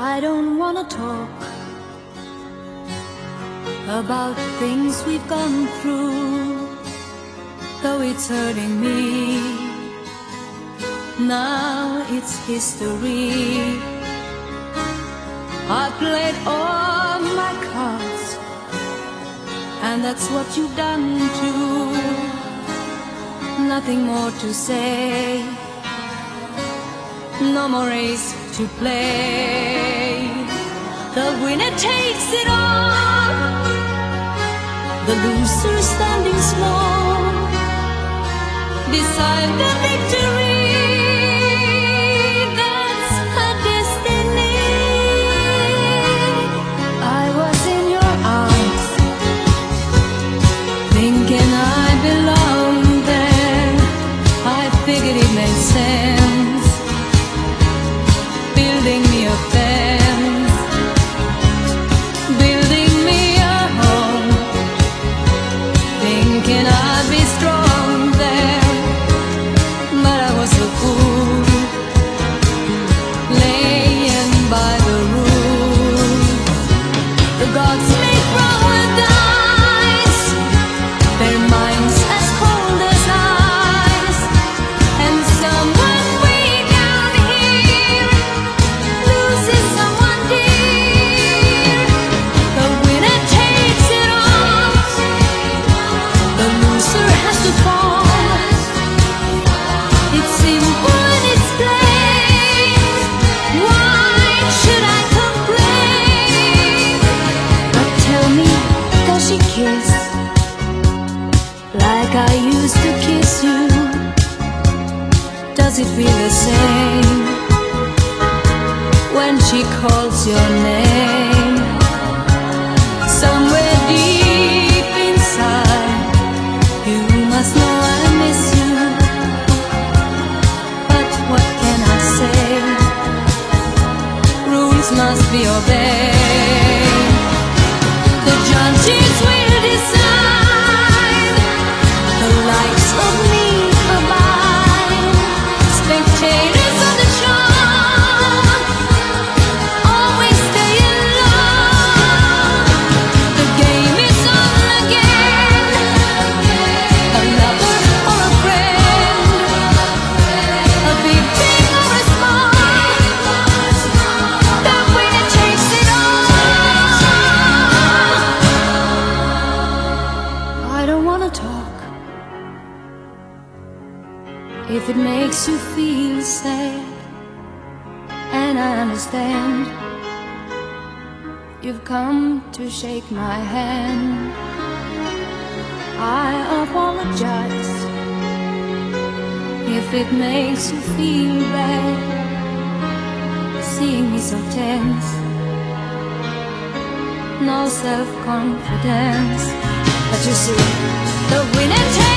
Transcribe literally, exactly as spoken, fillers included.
I don't wanna talk about things we've gone through, though it's hurting me. Now it's history. I played all my cards, and that's what you've done too. Nothing more to say, no more race to play. The winner takes it all, the loser standing small beside the victory. That's her destiny. I was in your arms, thinking I belonged there. I figured it made sense, building me a fence, building me a home, thinking I'd be strong there. But I was a fool, laying by the rules. The gods make roll the dice, their minds as cold as ice, and someone way down here loses someone dear. The winner takes it all, the loser has to fall. It's simple and it's plain. Why should I complain? But tell me, does she kiss like I used to kiss you? Does it feel the same when she calls your name? Somewhere deep inside, you must know I miss you. But what can I say? Rules must be obeyed. The judges will decide, the likes of me abide. Spectators of the show always stay in love. The game is on again, a lover or a friend, a big thing or a small, the winner takes it all. I don't wanna talk if it makes you feel sad, and I understand. You've come to shake my hand. I apologize if it makes you feel bad, seeing me so tense, no self-confidence. But you see, the winner takes